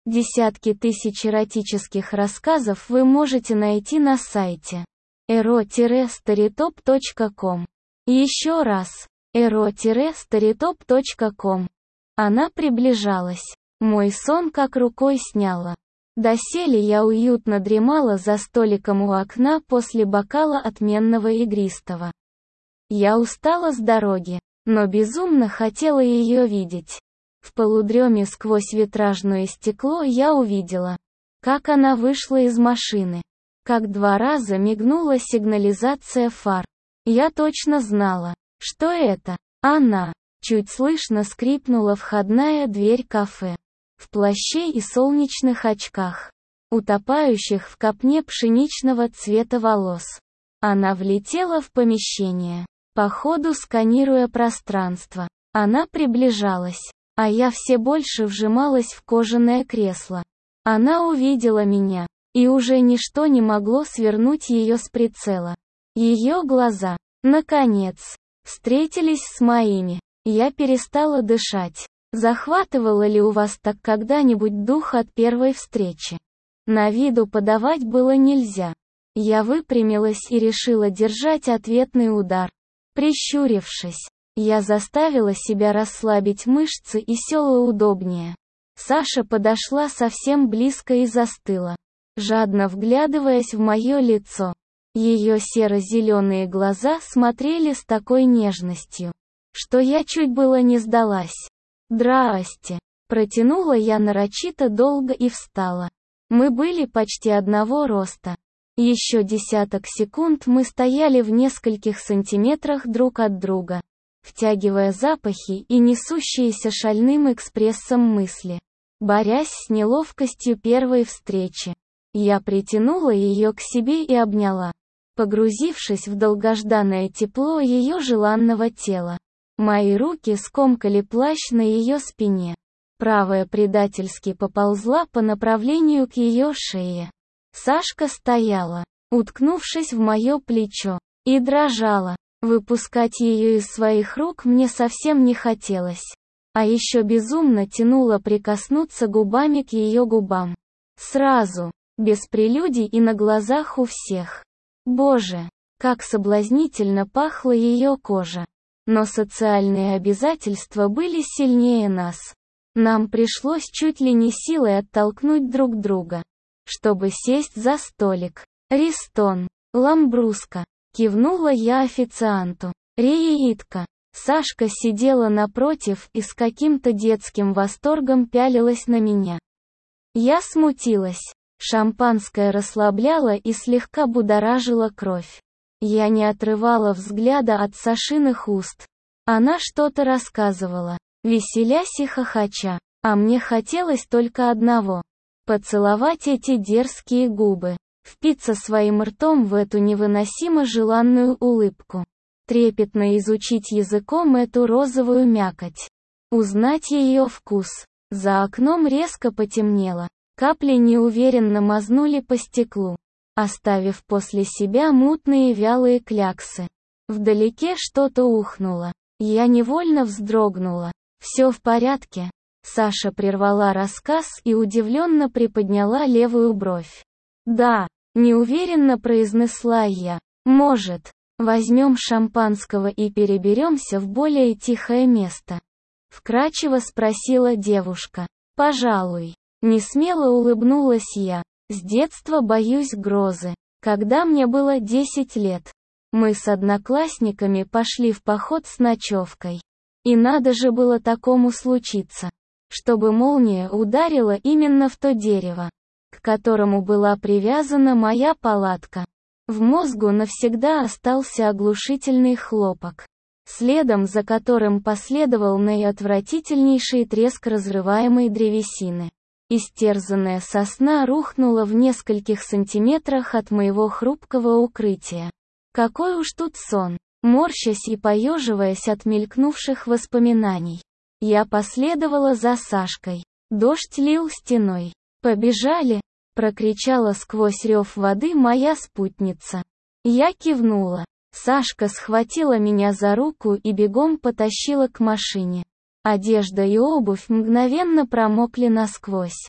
Десятки тысяч эротических рассказов вы можете найти на сайте ero-storytop.com. Еще раз, ero-storytop.com. Она приближалась. Мой сон как рукой сняло. Доселе я уютно дремала за столиком у окна после бокала отменного игристого. Я устала с дороги, но безумно хотела ее видеть. В полудреме сквозь витражное стекло я увидела, как она вышла из машины. Как 2 раза мигнула сигнализация фар. Я точно знала, что это она. Чуть слышно скрипнула входная дверь кафе. В плаще и солнечных очках, утопающих в копне пшеничного цвета волос. Она влетела в помещение, по ходу сканируя пространство. Она приближалась, а я все больше вжималась в кожаное кресло. Она увидела меня, и уже ничто не могло свернуть ее с прицела. Ее глаза, наконец, встретились с моими. Я перестала дышать. Захватывало ли у вас так когда-нибудь дух от первой встречи? На виду подавать было нельзя. Я выпрямилась и решила держать ответный удар. Прищурившись, я заставила себя расслабить мышцы и села удобнее. Саша подошла совсем близко и застыла, жадно вглядываясь в мое лицо. Ее серо-зеленые глаза смотрели с такой нежностью, что я чуть было не сдалась. «Здрасте», — протянула я нарочито долго и встала. Мы были почти одного роста. Еще десяток секунд мы стояли в нескольких сантиметрах друг от друга, втягивая запахи и несущиеся шальным экспрессом мысли, борясь с неловкостью первой встречи. Я притянула ее к себе и обняла, погрузившись в долгожданное тепло ее желанного тела. Мои руки скомкали плащ на ее спине. Правая предательски поползла по направлению к ее шее. Сашка стояла, уткнувшись в мое плечо, и дрожала. Выпускать ее из своих рук мне совсем не хотелось. А еще безумно тянуло прикоснуться губами к ее губам. Сразу, без прелюдий и на глазах у всех. Боже, как соблазнительно пахла ее кожа. Но социальные обязательства были сильнее нас. Нам пришлось чуть ли не силой оттолкнуть друг друга, чтобы сесть за столик. «Ристон, ламбруска», — кивнула я официанту. «Реитка». Сашка сидела напротив и с каким-то детским восторгом пялилась на меня. Я смутилась. Шампанское расслабляло и слегка будоражило кровь. Я не отрывала взгляда от Сашиных уст. Она что-то рассказывала, веселясь и хохоча, а мне хотелось только одного — поцеловать эти дерзкие губы, впиться своим ртом в эту невыносимо желанную улыбку, трепетно изучить языком эту розовую мякоть, узнать ее вкус. За окном резко потемнело, капли неуверенно мазнули по стеклу, оставив после себя мутные вялые кляксы. Вдалеке что-то ухнуло. Я невольно вздрогнула. «Все в порядке?» Саша прервала рассказ и удивленно приподняла левую бровь. «Да», — неуверенно произнесла я. «Может, возьмем шампанского и переберемся в более тихое место?» Вкрадчиво спросила девушка. «Пожалуй». Несмело улыбнулась я. С детства боюсь грозы. Когда мне было 10 лет, мы с одноклассниками пошли в поход с ночевкой. И надо же было такому случиться, чтобы молния ударила именно в то дерево, к которому была привязана моя палатка. В мозгу навсегда остался оглушительный хлопок, следом за которым последовал наиотвратительнейший треск разрываемой древесины. Истерзанная сосна рухнула в нескольких сантиметрах от моего хрупкого укрытия. Какой уж тут сон! Морщась и поеживаясь от мелькнувших воспоминаний, я последовала за Сашкой. Дождь лил стеной. «Побежали!» — прокричала сквозь рев воды моя спутница. Я кивнула. Сашка схватила меня за руку и бегом потащила к машине. Одежда и обувь мгновенно промокли насквозь.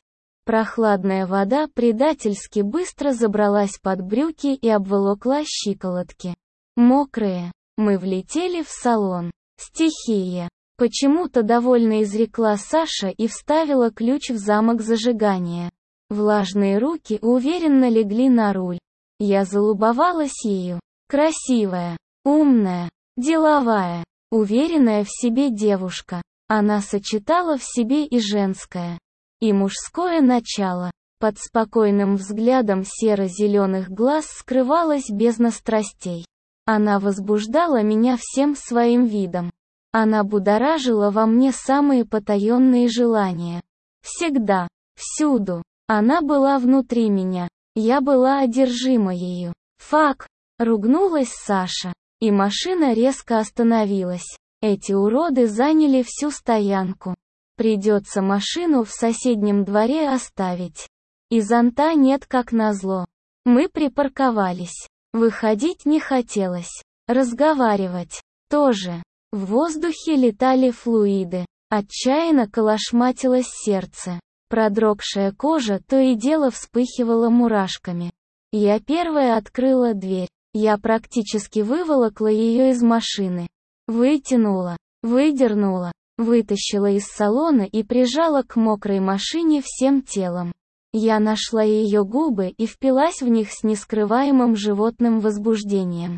Прохладная вода предательски быстро забралась под брюки и обволокла щиколотки. Мокрые. Мы влетели в салон. Стихия. Почему-то довольно изрекла Саша и вставила ключ в замок зажигания. Влажные руки уверенно легли на руль. Я залюбовалась ею. Красивая, умная, деловая, уверенная в себе девушка. Она сочетала в себе и женское, и мужское начало. Под спокойным взглядом серо-зеленых глаз скрывалась бездна страстей. Она возбуждала меня всем своим видом. Она будоражила во мне самые потаенные желания. Всегда, всюду. Она была внутри меня. Я была одержима ею. Фак! Ругнулась Саша. И машина резко остановилась. Эти уроды заняли всю стоянку. Придется машину в соседнем дворе оставить. И зонта нет как назло. Мы припарковались. Выходить не хотелось. Разговаривать тоже. В воздухе летали флуиды. Отчаянно колошматилось сердце. Продрогшая кожа то и дело вспыхивала мурашками. Я первая открыла дверь. Я практически выволокла ее из машины. Вытянула, выдернула, вытащила из салона и прижала к мокрой машине всем телом. Я нашла ее губы и впилась в них с нескрываемым животным возбуждением.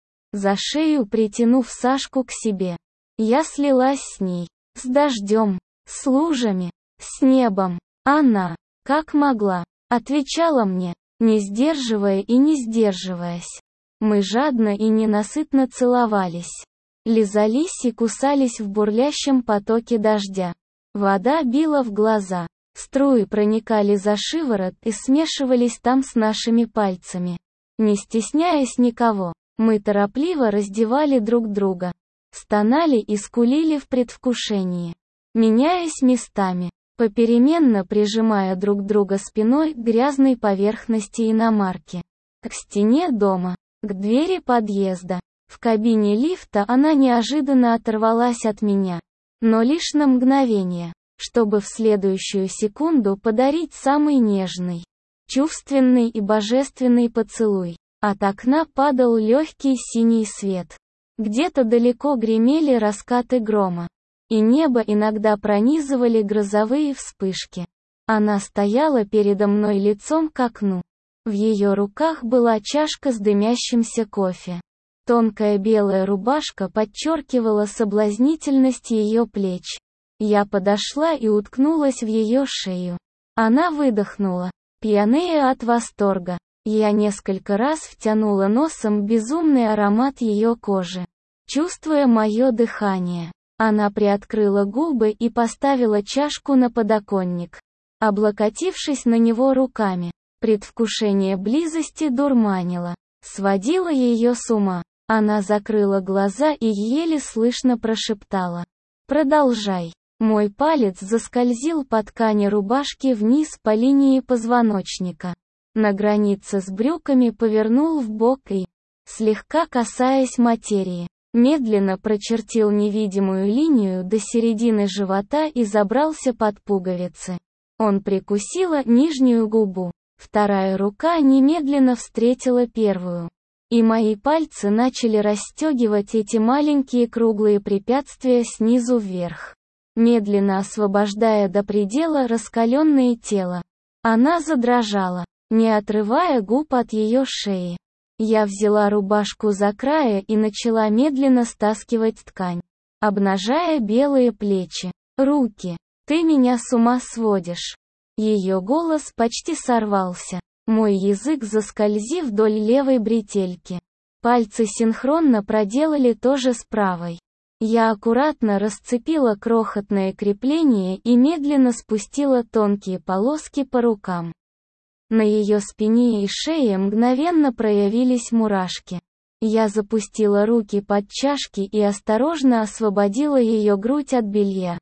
За шею притянув Сашку к себе. Я слилась с ней, с дождем, с лужами, с небом. Она, как могла, отвечала мне, не сдерживая и не сдерживаясь. Мы жадно и ненасытно целовались. Лизались и кусались в бурлящем потоке дождя. Вода била в глаза. Струи проникали за шиворот и смешивались там с нашими пальцами. Не стесняясь никого, мы торопливо раздевали друг друга. Стонали и скулили в предвкушении. Меняясь местами, попеременно прижимая друг друга спиной к грязной поверхности иномарки. К стене дома, к двери подъезда. В кабине лифта она неожиданно оторвалась от меня. Но лишь на мгновение, чтобы в следующую секунду подарить самый нежный, чувственный и божественный поцелуй. От окна падал легкий синий свет. Где-то далеко гремели раскаты грома. И небо иногда пронизывали грозовые вспышки. Она стояла передо мной лицом к окну. В ее руках была чашка с дымящимся кофе. Тонкая белая рубашка подчеркивала соблазнительность ее плеч. Я подошла и уткнулась в ее шею. Она выдохнула, пьянея от восторга. Я несколько раз втянула носом безумный аромат ее кожи. Чувствуя мое дыхание, она приоткрыла губы и поставила чашку на подоконник. Облокотившись на него руками, предвкушение близости дурманило, сводило ее с ума. Она закрыла глаза и еле слышно прошептала: «Продолжай». Мой палец заскользил по ткани рубашки вниз по линии позвоночника. На границе с брюками повернул вбок и, слегка касаясь материи, медленно прочертил невидимую линию до середины живота и забрался под пуговицы. Он прикусила нижнюю губу. Вторая рука немедленно встретила первую. И мои пальцы начали расстегивать эти маленькие круглые препятствия снизу вверх, медленно освобождая до предела раскаленное тело. Она задрожала, не отрывая губ от ее шеи. Я взяла рубашку за края и начала медленно стаскивать ткань, обнажая белые плечи. «Руки, ты меня с ума сводишь». Ее голос почти сорвался. Мой язык заскользив вдоль левой бретельки. Пальцы синхронно проделали то же с правой. Я аккуратно расцепила крохотное крепление и медленно спустила тонкие полоски по рукам. На ее спине и шее мгновенно проявились мурашки. Я запустила руки под чашки и осторожно освободила ее грудь от белья,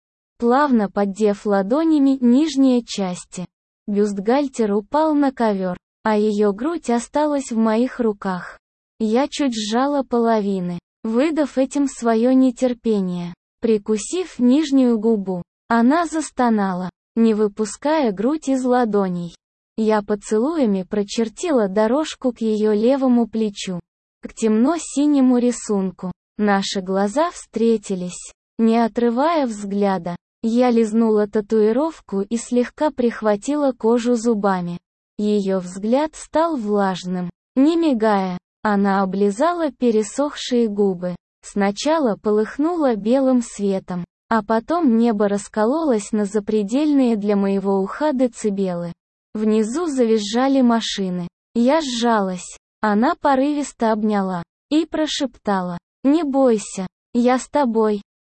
плавно поддев ладонями нижние части. Бюстгальтер упал на ковер, а ее грудь осталась в моих руках. Я чуть сжала половины, выдав этим свое нетерпение. Прикусив нижнюю губу, она застонала, не выпуская грудь из ладоней. Я поцелуями прочертила дорожку к ее левому плечу, к темно-синему рисунку. Наши глаза встретились. Не отрывая взгляда, я лизнула татуировку и слегка прихватила кожу зубами. Ее взгляд стал влажным. Не мигая, она облизала пересохшие губы. Сначала полыхнуло белым светом, а потом небо раскололось на запредельные для моего уха децибелы. Внизу завизжали машины. Я сжалась. Она порывисто обняла и прошептала: «Не бойся, я с тобой».